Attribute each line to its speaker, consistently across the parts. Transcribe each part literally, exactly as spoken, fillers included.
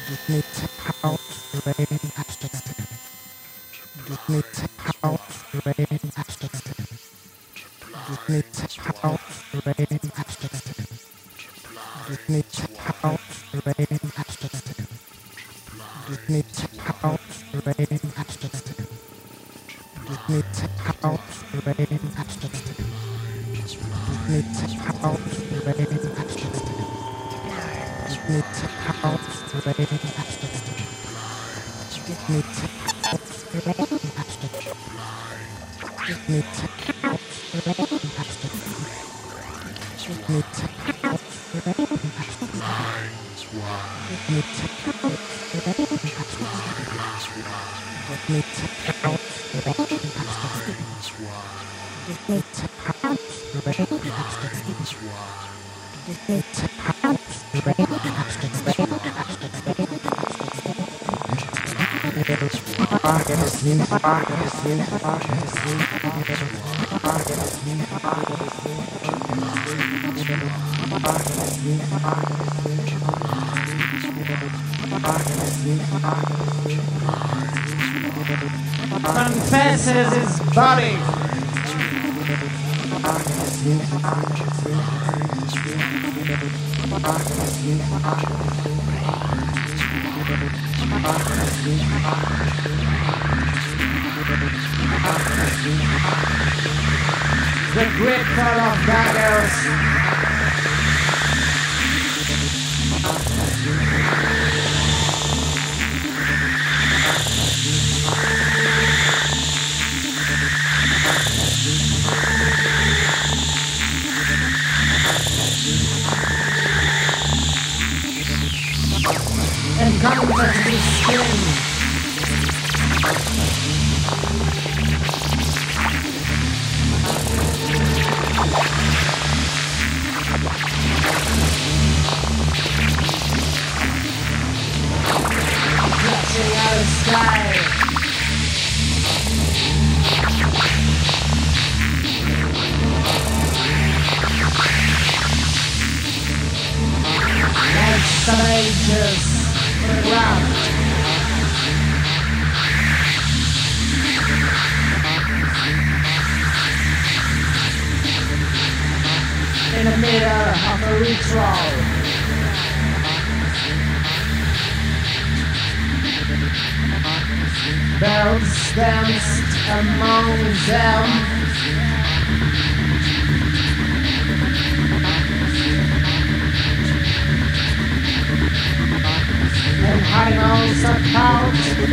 Speaker 1: Give me house, rain, ecstasy. Give me house, rain, ecstasy. Give me house, rain, ecstasy. Give me house, rain, ecstasy. Give me house, rain, ecstasy. Give me house, rain, ecstasy. Give me house, rain, ecstasy. Give me house, rain, ecstasy. Give me house, rain, ecstasy. Give me house, rain, ecstasy. Give me house, rain, ecstasy. Give me house, rain, ecstasy. Give me house, rain, ecstasy. Give me house, rain, ecstasy. Give me house, rain, ecstasy.
Speaker 2: Confesses his body. The grip full of daggers. And comes at his skin. Clutching out of sky. Next ages. Ground. In the middle of a ritual, bells danced among them. And animals about.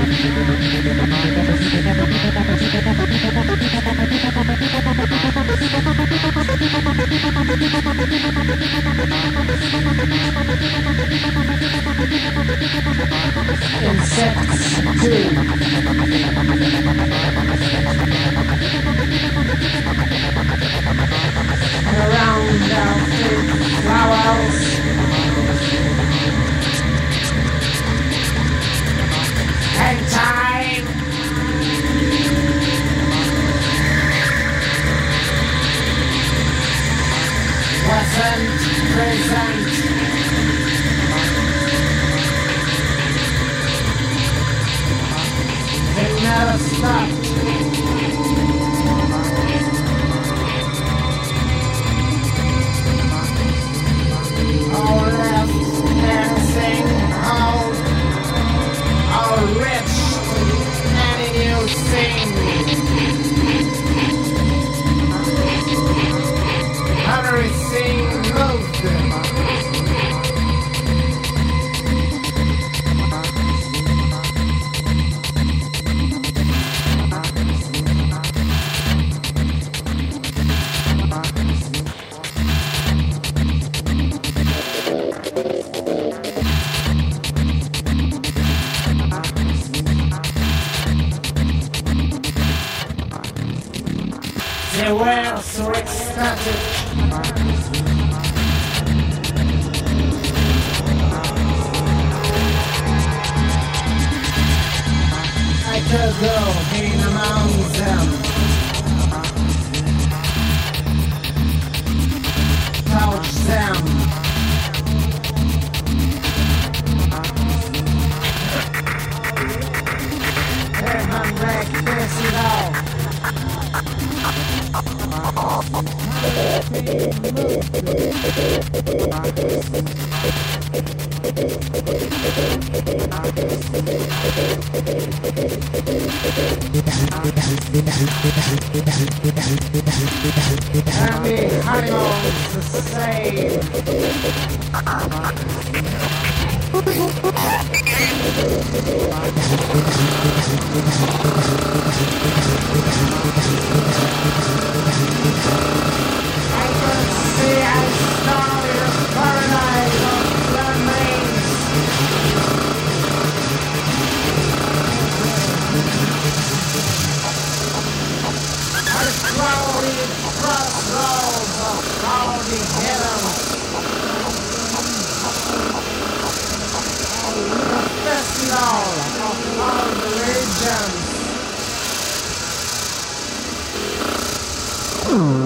Speaker 2: Insects too. And around our feet, flowers. And time wasn't present. It never stopped. All left dancing out. Our rich and new thing. Everything moved. They were so ecstatic. I could go in among them. Touch them. And the honeymoon's the same. I can see I saw your paradise of lemonades. Our cloudy crossroads of cloudy heavens. A festival of all religions.